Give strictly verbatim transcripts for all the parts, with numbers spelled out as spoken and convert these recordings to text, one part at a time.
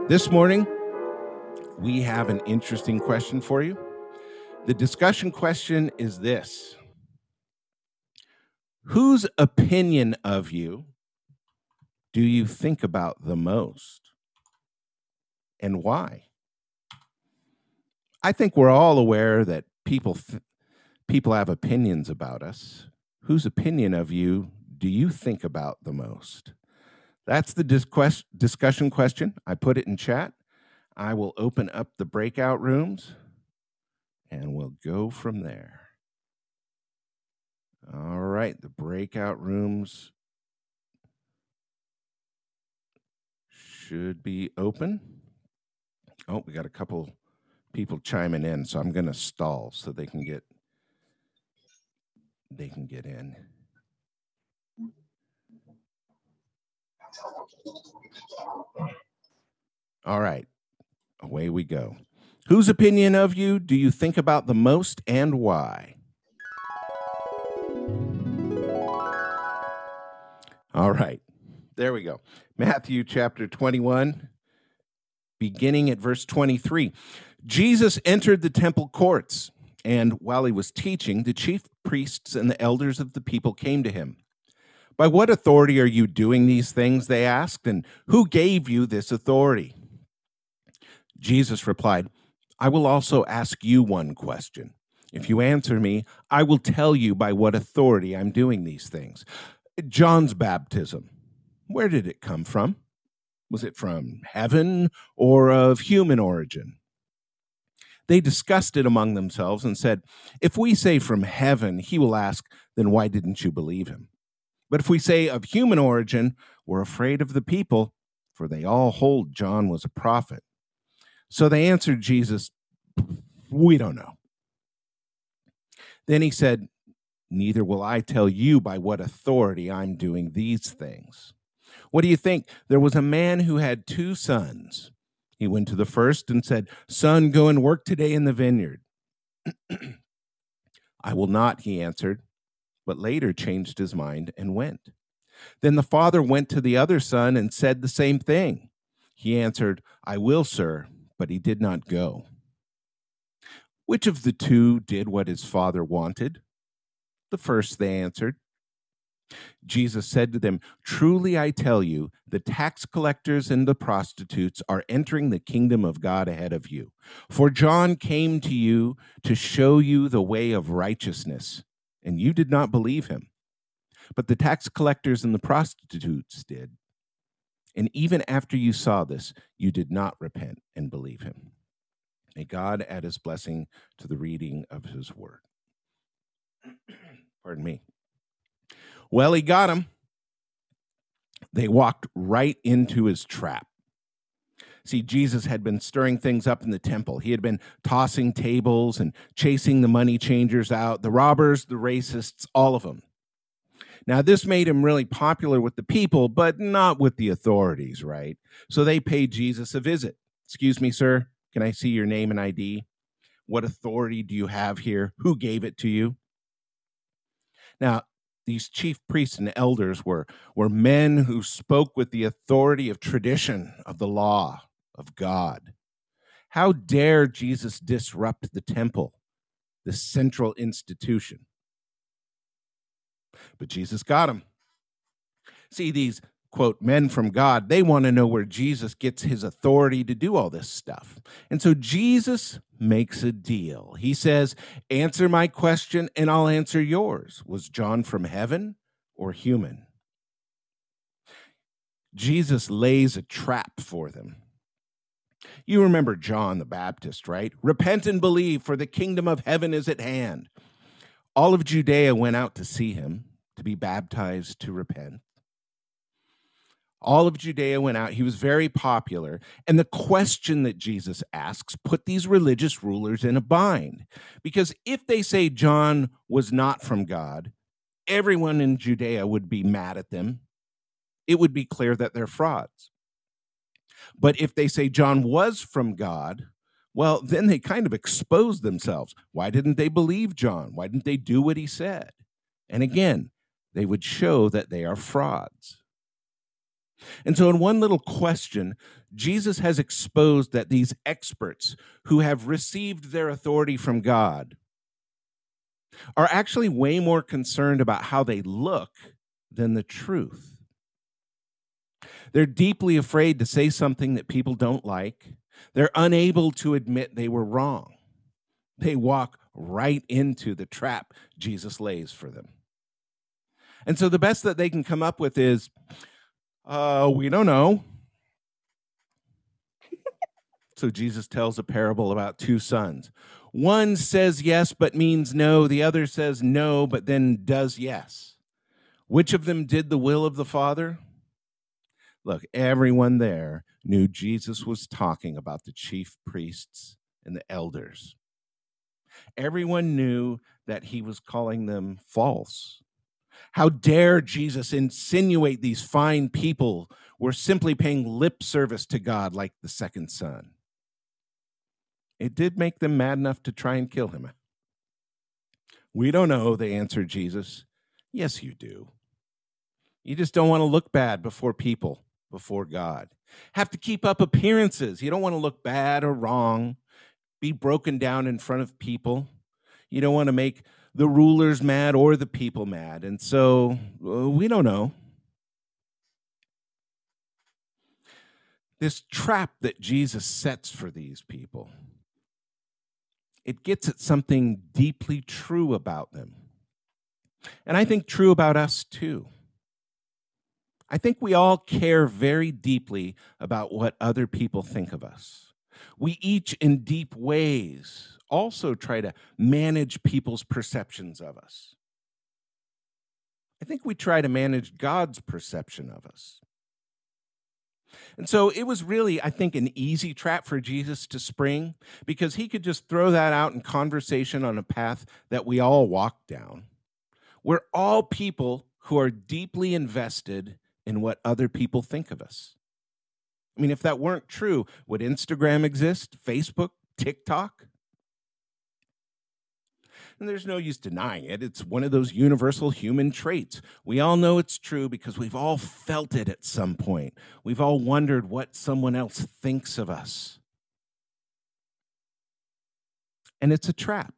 This morning, we have an interesting question for you. The discussion question is this: whose opinion of you do you think about the most, and why? I think we're all aware that people th- people have opinions about us. Whose opinion of you do you think about the most? That's the dis- quest- discussion question. I put it in chat. I will open up the breakout rooms and we'll go from there. All right, the breakout rooms should be open. Oh, we got a couple people chiming in, so I'm going to stall so they can get they can get in. All right, away we go. Whose opinion of you do you think about the most and why? All right, there we go. Matthew chapter twenty-one, beginning at verse twenty-three. Jesus entered the temple courts, and while he was teaching, the chief priests and the elders of the people came to him. "By what authority are you doing these things?" they asked, "and who gave you this authority?" Jesus replied, "I will also ask you one question. If you answer me, I will tell you by what authority I'm doing these things. John's baptism, where did it come from? Was it from heaven or of human origin?" They discussed it among themselves and said, "If we say from heaven," he will ask, "then why didn't you believe him? But if we say of human origin, we're afraid of the people, for they all hold John was a prophet." So they answered Jesus, "We don't know." Then he said, "Neither will I tell you by what authority I'm doing these things. What do you think? There was a man who had two sons. He went to the first and said, 'Son, go and work today in the vineyard.' 'I will not,' he answered, but later changed his mind and went. Then the father went to the other son and said the same thing. He answered, 'I will, sir,' but he did not go. Which of the two did what his father wanted?" "The first," they answered. Jesus said to them, "Truly I tell you, the tax collectors and the prostitutes are entering the kingdom of God ahead of you. For John came to you to show you the way of righteousness, and you did not believe him. But the tax collectors and the prostitutes did. And even after you saw this, you did not repent and believe him." May God add his blessing to the reading of his word. Pardon me. Well, he got him. They walked right into his trap. See, Jesus had been stirring things up in the temple. He had been tossing tables and chasing the money changers out, the robbers, the racists, all of them. Now, this made him really popular with the people, but not with the authorities, right? So they paid Jesus a visit. "Excuse me, sir, can I see your name and I D? What authority do you have here? Who gave it to you?" Now, these chief priests and elders were, were men who spoke with the authority of tradition, of the law, of God. How dare Jesus disrupt the temple, the central institution? But Jesus got him. See, these, quote, men from God, they want to know where Jesus gets his authority to do all this stuff. And so Jesus makes a deal. He says, "Answer my question and I'll answer yours. Was John from heaven or human?" Jesus lays a trap for them. You remember John the Baptist, right? "Repent and believe, for the kingdom of heaven is at hand." All of Judea went out to see him, to be baptized, to repent. All of Judea went out. He was very popular. And the question that Jesus asks put these religious rulers in a bind. Because if they say John was not from God, everyone in Judea would be mad at them. It would be clear that they're frauds. But if they say John was from God, well, then they kind of expose themselves. Why didn't they believe John? Why didn't they do what he said? And again, they would show that they are frauds. And so, in one little question, Jesus has exposed that these experts who have received their authority from God are actually way more concerned about how they look than the truth. They're deeply afraid to say something that people don't like. They're unable to admit they were wrong. They walk right into the trap Jesus lays for them. And so the best that they can come up with is, uh, we don't know. So Jesus tells a parable about two sons. One says yes, but means no. The other says no, but then does yes. Which of them did the will of the Father? Look, everyone there knew Jesus was talking about the chief priests and the elders. Everyone knew that he was calling them false. How dare Jesus insinuate these fine people were simply paying lip service to God like the second son? It did make them mad enough to try and kill him. We don't know, they answered Jesus. Yes, you do. You just don't want to look bad before people, before God. Have to keep up appearances. You don't want to look bad or wrong, be broken down in front of people. You don't want to make the rulers mad or the people mad. And so uh, we don't know. This trap that Jesus sets for these people, it gets at something deeply true about them. And I think true about us too. I think we all care very deeply about what other people think of us. We each, in deep ways, also try to manage people's perceptions of us. I think we try to manage God's perception of us. And so it was really, I think, an easy trap for Jesus to spring, because he could just throw that out in conversation on a path that we all walk down. We're all people who are deeply invested in what other people think of us. I mean, if that weren't true, would Instagram exist? Facebook? TikTok? And there's no use denying it. It's one of those universal human traits. We all know it's true because we've all felt it at some point. We've all wondered what someone else thinks of us. And it's a trap.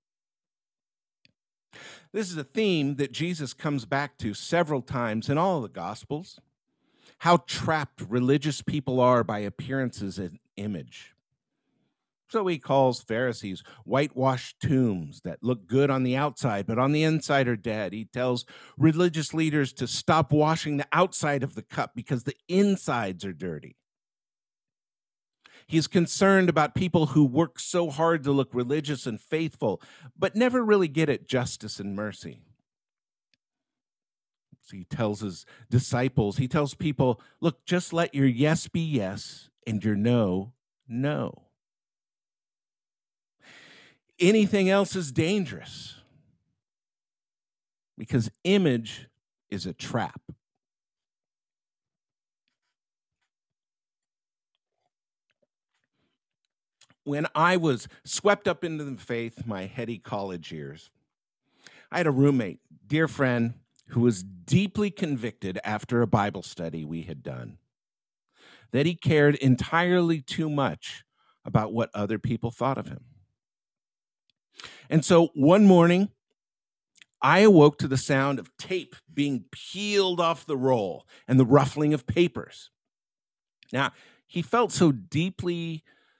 This is a theme that Jesus comes back to several times in all of the Gospels. How trapped religious people are by appearances and image. So he calls Pharisees whitewashed tombs that look good on the outside, but on the inside are dead. He tells religious leaders to stop washing the outside of the cup because the insides are dirty. He's concerned about people who work so hard to look religious and faithful, but never really get at justice and mercy. So he tells his disciples, he tells people, look, just let your yes be yes and your no, no. Anything else is dangerous because image is a trap. When I was swept up into the faith, my heady college years, I had a roommate, dear friend, who was deeply convicted after a Bible study we had done that he cared entirely too much about what other people thought of him. And so one morning, I awoke to the sound of tape being peeled off the roll and the ruffling of papers. Now, he felt so deeply,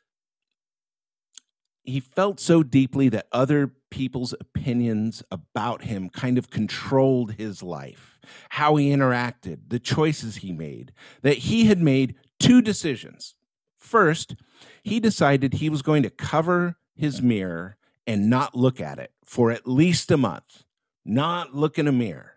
he felt so deeply that other people's opinions about him kind of controlled his life, how he interacted, the choices he made, that he had made two decisions. First, he decided he was going to cover his mirror and not look at it for at least a month, not look in a mirror.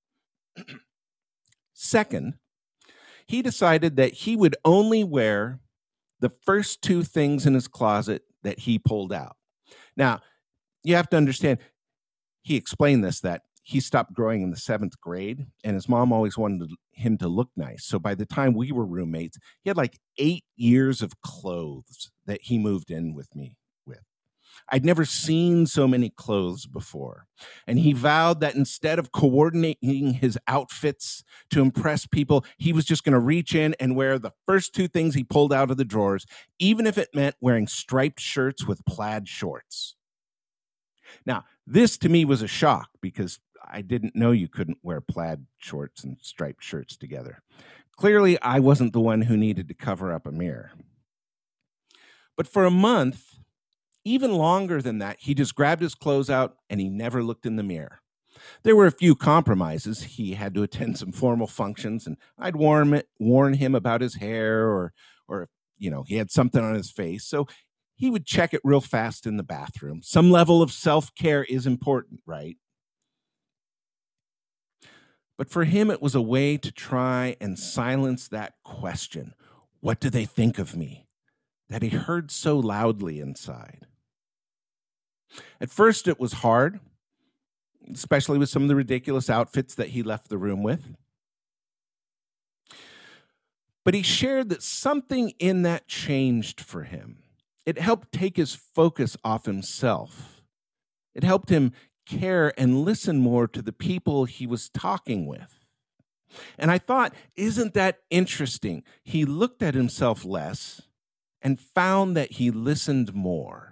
Second, he decided that he would only wear the first two things in his closet that he pulled out. Now, you have to understand, he explained this, that he stopped growing in the seventh grade, and his mom always wanted him to look nice. So by the time we were roommates, he had like eight years of clothes that he moved in with me with. I'd never seen so many clothes before. And he vowed that instead of coordinating his outfits to impress people, he was just going to reach in and wear the first two things he pulled out of the drawers, even if it meant wearing striped shirts with plaid shorts. Now, this to me was a shock because I didn't know you couldn't wear plaid shorts and striped shirts together. Clearly, I wasn't the one who needed to cover up a mirror. But for a month, even longer than that, he just grabbed his clothes out and he never looked in the mirror. There were a few compromises. He had to attend some formal functions, and I'd warn, it, warn him about his hair or, or, you know, he had something on his face. So he would check it real fast in the bathroom. Some level of self-care is important, right? But for him, it was a way to try and silence that question. What do they think of me? That he heard so loudly inside. At first, it was hard, especially with some of the ridiculous outfits that he left the room with. But he shared that something in that changed for him. It helped take his focus off himself. It helped him care and listen more to the people he was talking with. And I thought, isn't that interesting? He looked at himself less and found that he listened more.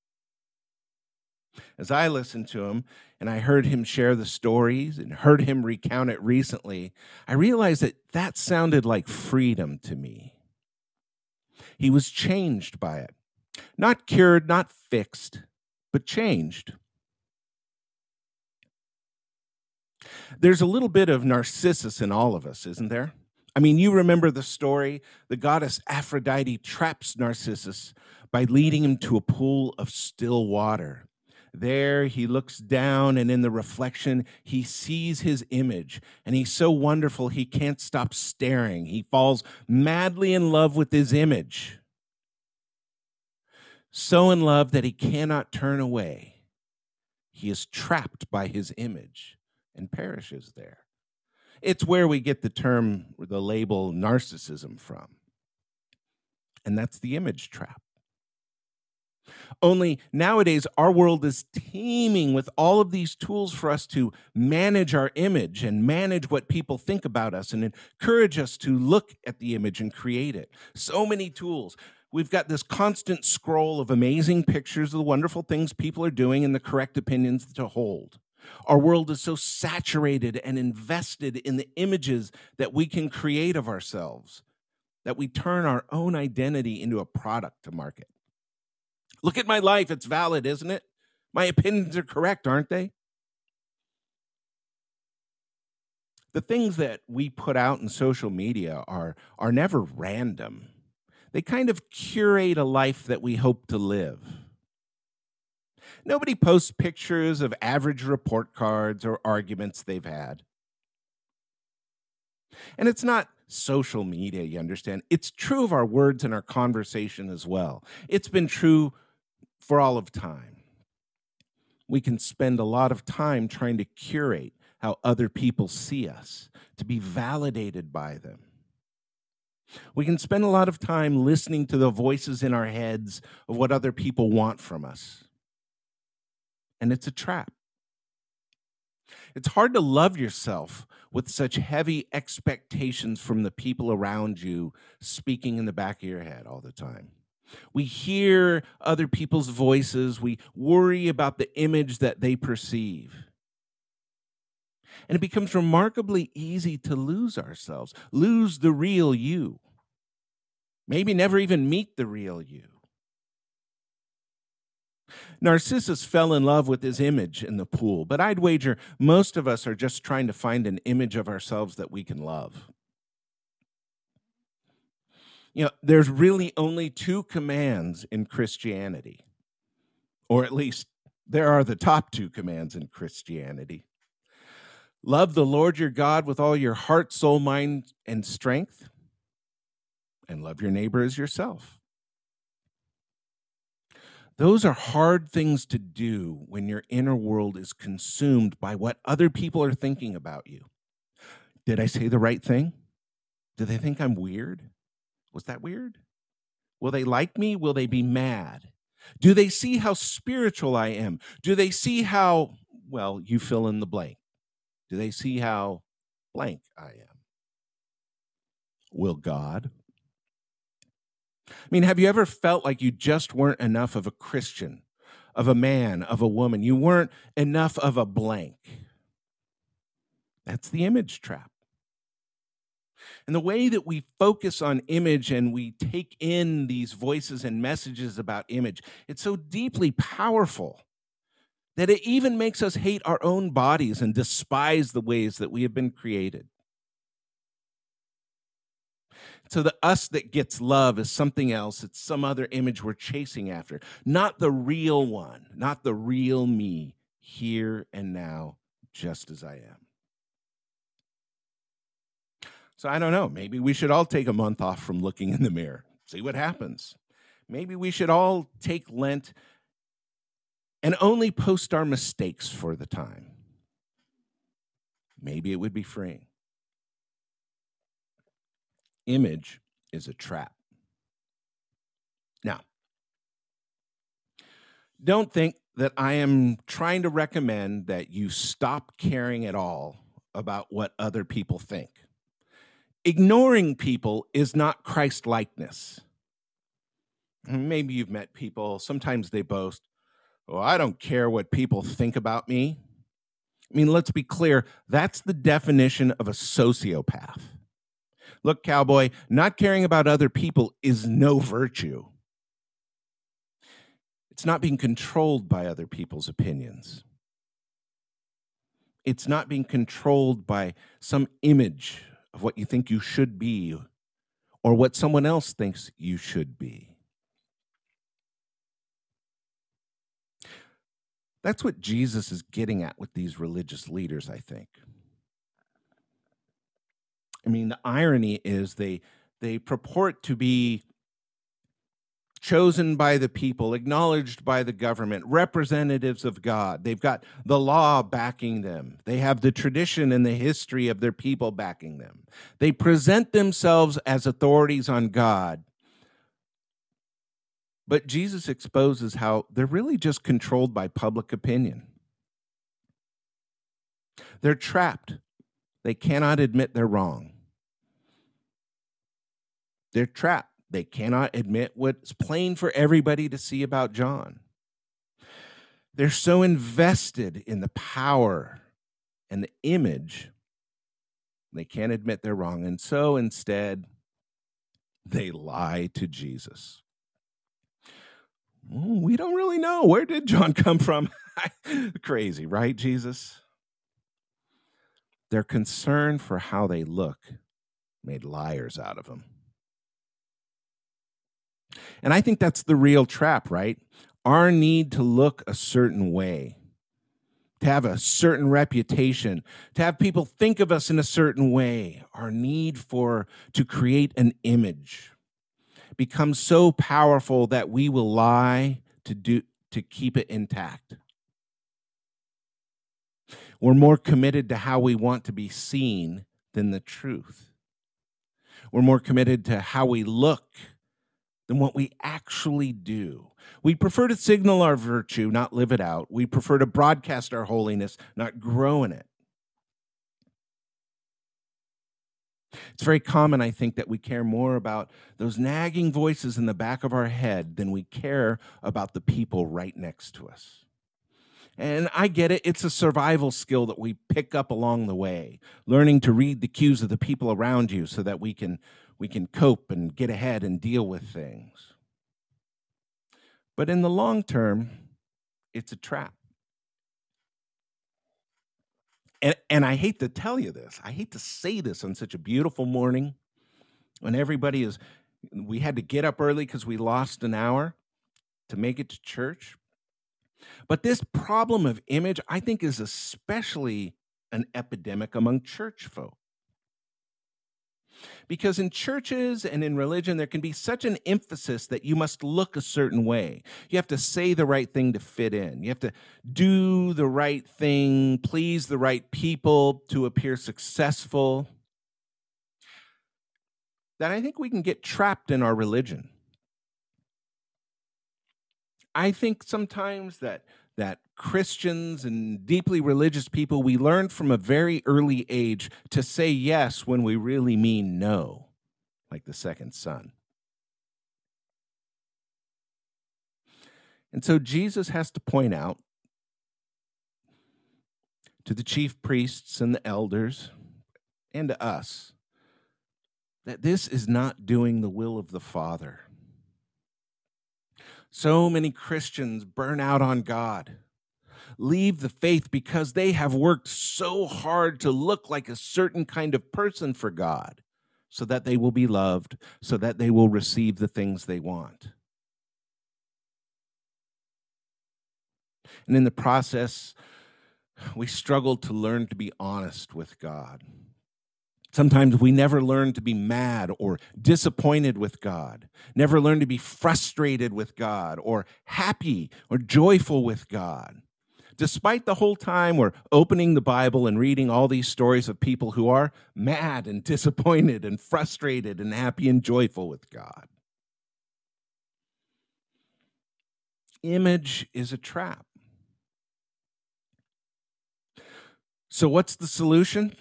As I listened to him and I heard him share the stories and heard him recount it recently, I realized that that sounded like freedom to me. He was changed by it. Not cured, not fixed, but changed. There's a little bit of Narcissus in all of us, isn't there? I mean, you remember the story. The goddess Aphrodite traps Narcissus by leading him to a pool of still water. There he looks down, and in the reflection, he sees his image, and he's so wonderful he can't stop staring. He falls madly in love with his image. So in love that he cannot turn away. He is trapped by his image and perishes there. It's where we get the term, the label narcissism from. And that's the image trap. Only nowadays, our world is teeming with all of these tools for us to manage our image and manage what people think about us and encourage us to look at the image and create it. So many tools. We've got this constant scroll of amazing pictures of the wonderful things people are doing and the correct opinions to hold. Our world is so saturated and invested in the images that we can create of ourselves that we turn our own identity into a product to market. Look at my life. It's valid, isn't it? My opinions are correct, aren't they? The things that we put out in social media are, are never random. They kind of curate a life that we hope to live. Nobody posts pictures of average report cards or arguments they've had. And it's not social media, you understand. It's true of our words and our conversation as well. It's been true for all of time. We can spend a lot of time trying to curate how other people see us, to be validated by them. We can spend a lot of time listening to the voices in our heads of what other people want from us. And it's a trap. It's hard to love yourself with such heavy expectations from the people around you speaking in the back of your head all the time. We hear other people's voices. We worry about the image that they perceive. And it becomes remarkably easy to lose ourselves, lose the real you. Maybe never even meet the real you. Narcissus fell in love with his image in the pool, but I'd wager most of us are just trying to find an image of ourselves that we can love. You know, there's really only two commands in Christianity, or at least there are the top two commands in Christianity. Love the Lord your God with all your heart, soul, mind, and strength, and love your neighbor as yourself. Those are hard things to do when your inner world is consumed by what other people are thinking about you. Did I say the right thing? Do they think I'm weird? Was that weird? Will they like me? Will they be mad? Do they see how spiritual I am? Do they see how, well, you fill in the blank? Do they see how blank I am? Will God? I mean, have you ever felt like you just weren't enough of a Christian, of a man, of a woman? You weren't enough of a blank. That's the image trap. And the way that we focus on image and we take in these voices and messages about image, it's so deeply powerful that it even makes us hate our own bodies and despise the ways that we have been created. So the us that gets love is something else. It's some other image we're chasing after, not the real one, not the real me, here and now, just as I am. So I don't know, maybe we should all take a month off from looking in the mirror, see what happens. Maybe we should all take Lent and only post our mistakes for the time. Maybe it would be freeing. Image is a trap. Now, don't think that I am trying to recommend that you stop caring at all about what other people think. Ignoring people is not Christ-likeness. Maybe you've met people, sometimes they boast, "Oh, I don't care what people think about me." I mean, let's be clear, that's the definition of a sociopath. Look, cowboy, not caring about other people is no virtue. It's not being controlled by other people's opinions. It's not being controlled by some image of what you think you should be or what someone else thinks you should be. That's what Jesus is getting at with these religious leaders, I think. I mean, the irony is they they purport to be chosen by the people, acknowledged by the government, representatives of God. They've got the law backing them. They have the tradition and the history of their people backing them. They present themselves as authorities on God. But Jesus exposes how they're really just controlled by public opinion. They're trapped. They cannot admit they're wrong. They're trapped. They cannot admit what's plain for everybody to see about John. They're so invested in the power and the image, they can't admit they're wrong. And so instead, they lie to Jesus. Oh, we don't really know. Where did John come from? Crazy, right, Jesus? Their concern for how they look made liars out of them. And I think that's the real trap, right? Our need to look a certain way, to have a certain reputation, to have people think of us in a certain way, our need for to create an image becomes so powerful that we will lie to do to keep it intact. We're more committed to how we want to be seen than the truth. We're more committed to how we look than what we actually do. We prefer to signal our virtue, not live it out. We prefer to broadcast our holiness, not grow in it. It's very common, I think, that we care more about those nagging voices in the back of our head than we care about the people right next to us. And I get it. It's a survival skill that we pick up along the way, learning to read the cues of the people around you so that we can, we can cope and get ahead and deal with things. But in the long term, it's a trap. And, and I hate to tell you this. I hate to say this on such a beautiful morning when everybody is, we had to get up early because we lost an hour to make it to church. But this problem of image, I think, is especially an epidemic among church folk. Because in churches and in religion, there can be such an emphasis that you must look a certain way. You have to say the right thing to fit in. You have to do the right thing, please the right people to appear successful. That I think we can get trapped in our religion. I think sometimes that that Christians and deeply religious people, we learn from a very early age to say yes when we really mean no, like the second son. And so Jesus has to point out to the chief priests and the elders and to us that this is not doing the will of the Father. So many Christians burn out on God, leave the faith because they have worked so hard to look like a certain kind of person for God so that they will be loved, so that they will receive the things they want. And in the process, we struggle to learn to be honest with God. Sometimes we never learn to be mad or disappointed with God, never learn to be frustrated with God or happy or joyful with God. Despite the whole time we're opening the Bible and reading all these stories of people who are mad and disappointed and frustrated and happy and joyful with God. Image is a trap. So what's the solution?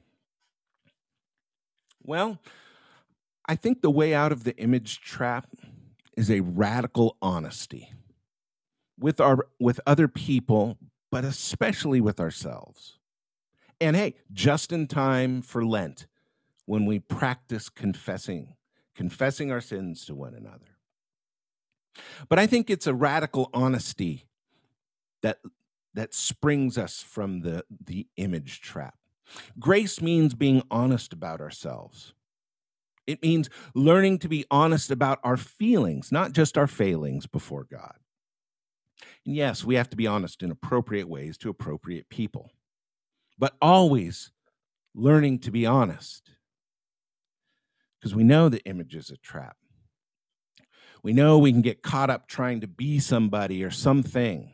Well, I think the way out of the image trap is a radical honesty with our with other people, but especially with ourselves. And hey, just in time for Lent, when we practice confessing, confessing our sins to one another. But I think it's a radical honesty that that springs us from the, the image trap. Grace means being honest about ourselves. It means learning to be honest about our feelings, not just our failings before God. And yes, we have to be honest in appropriate ways to appropriate people, but always learning to be honest, because we know the image is a trap. We know we can get caught up trying to be somebody or something.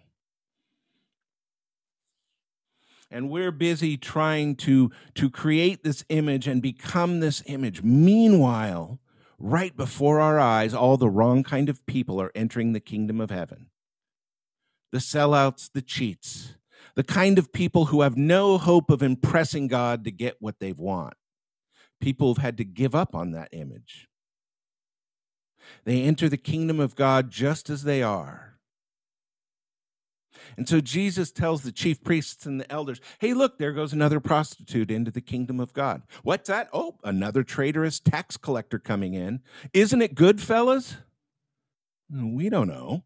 And we're busy trying to, to create this image and become this image. Meanwhile, right before our eyes, all the wrong kind of people are entering the kingdom of heaven. The sellouts, the cheats, the kind of people who have no hope of impressing God to get what they want. People who've had to give up on that image. They enter the kingdom of God just as they are. And so Jesus tells the chief priests and the elders, hey, look, there goes another prostitute into the kingdom of God. What's that? Oh, another traitorous tax collector coming in. Isn't it good, fellas? We don't know.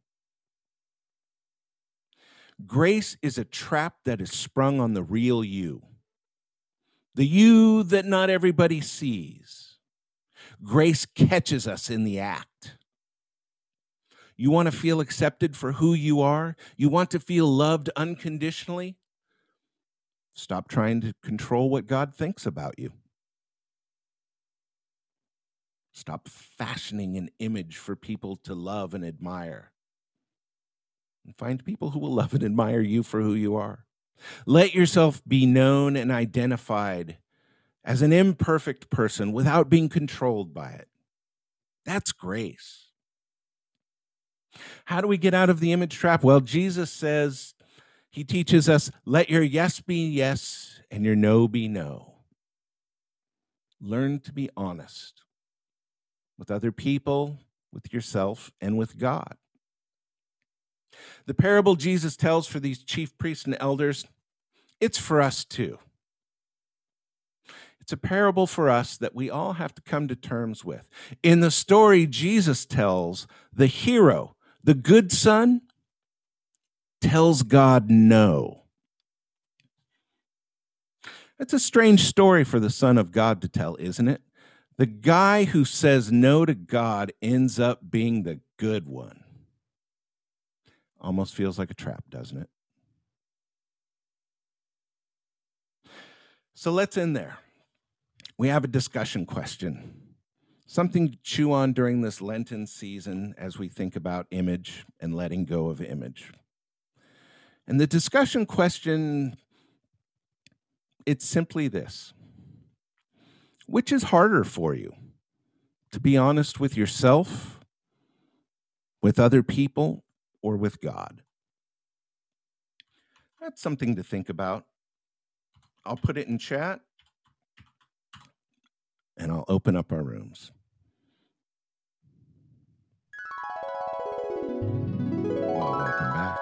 Grace is a trap that is sprung on the real you, the you that not everybody sees. Grace catches us in the act. You want to feel accepted for who you are? You want to feel loved unconditionally? Stop trying to control what God thinks about you. Stop fashioning an image for people to love and admire. And find people who will love and admire you for who you are. Let yourself be known and identified as an imperfect person without being controlled by it. That's grace. How do we get out of the image trap? Well, Jesus says, he teaches us, let your yes be yes and your no be no. Learn to be honest with other people, with yourself, and with God. The parable Jesus tells for these chief priests and elders, it's for us too. It's a parable for us that we all have to come to terms with. In the story Jesus tells, the hero, the good son, tells God no. It's a strange story for the Son of God to tell, isn't it? The guy who says no to God ends up being the good one. Almost feels like a trap, doesn't it? So let's end there. We have a discussion question. Something to chew on during this Lenten season as we think about image and letting go of image. And the discussion question, it's simply this. Which is harder for you? To be honest with yourself, with other people, or with God? That's something to think about. I'll put it in chat, and I'll open up our rooms. Well, welcome back.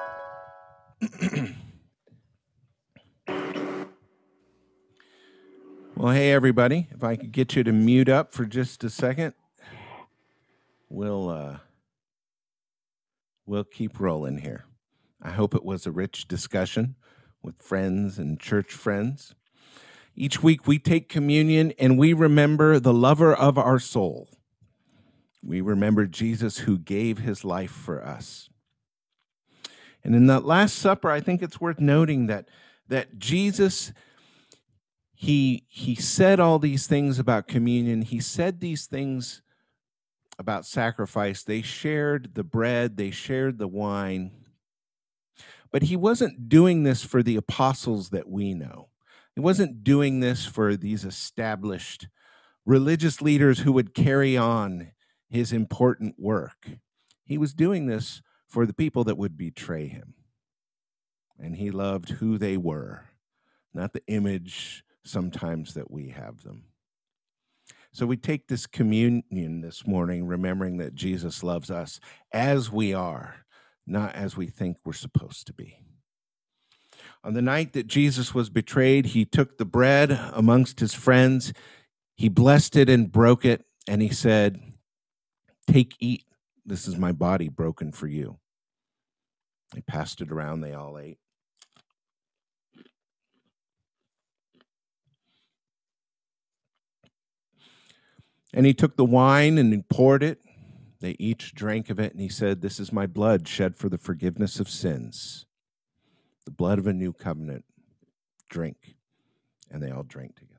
Well, hey, everybody. If I could get you to mute up for just a second, we'll uh, we'll keep rolling here. I hope it was a rich discussion with friends and church friends. Each week we take communion and we remember the lover of our soul. We remember Jesus who gave his life for us. And in that Last Supper, I think it's worth noting that, that Jesus, he, he said all these things about communion. He said these things about sacrifice. They shared the bread, they shared the wine. But he wasn't doing this for the apostles that we know. He wasn't doing this for these established religious leaders who would carry on his important work. He was doing this for the people that would betray him. And he loved who they were, not the image sometimes that we have them. So we take this communion this morning, remembering that Jesus loves us as we are, not as we think we're supposed to be. On the night that Jesus was betrayed, he took the bread amongst his friends, he blessed it and broke it, and he said, "Take, eat. This is my body broken for you." He passed it around, they all ate. And he took the wine and he poured it. They each drank of it, and he said, "This is my blood shed for the forgiveness of sins, the blood of a new covenant. Drink." And they all drank together.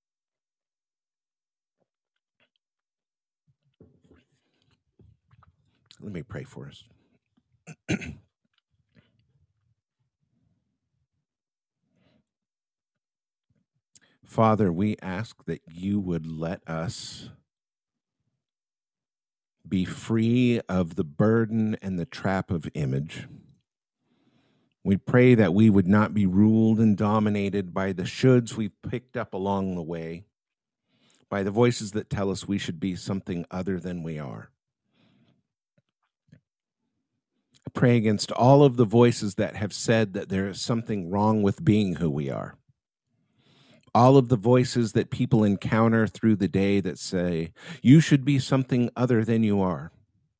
Let me pray for us. Father, we ask that you would let us be free of the burden and the trap of image. We pray that we would not be ruled and dominated by the shoulds we've picked up along the way, by the voices that tell us we should be something other than we are. I pray against all of the voices that have said that there is something wrong with being who we are. All of the voices that people encounter through the day that say, you should be something other than you are.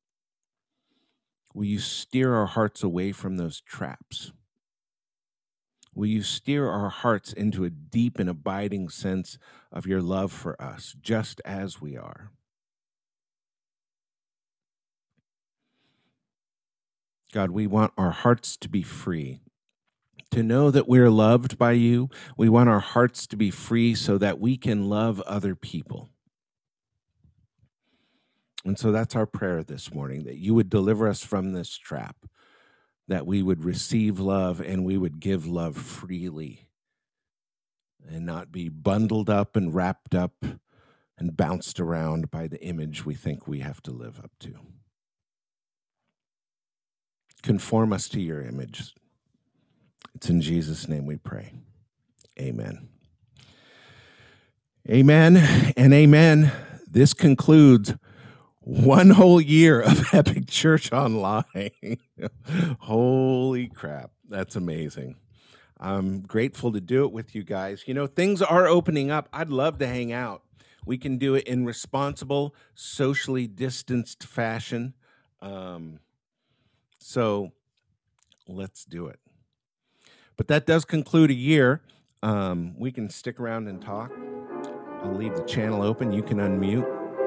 Will you steer our hearts away from those traps? Will you steer our hearts into a deep and abiding sense of your love for us, just as we are? God, we want our hearts to be free, to know that we're loved by you. We want our hearts to be free so that we can love other people. And so that's our prayer this morning, that you would deliver us from this trap, that we would receive love and we would give love freely and not be bundled up and wrapped up and bounced around by the image we think we have to live up to. Conform us to your image. It's in Jesus' name we pray. Amen. Amen and amen. This concludes one whole year of Epic Church Online. Holy crap. That's amazing. I'm grateful to do it with you guys. You know, things are opening up. I'd love to hang out. We can do it in responsible, socially distanced fashion. Um, so let's do it. But that does conclude a year. Um, we can stick around and talk. I'll leave the channel open. You can unmute.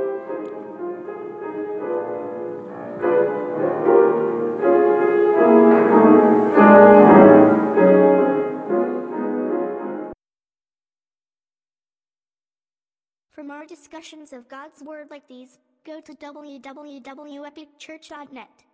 For more discussions of God's Word like these, go to w w w dot epic church dot net.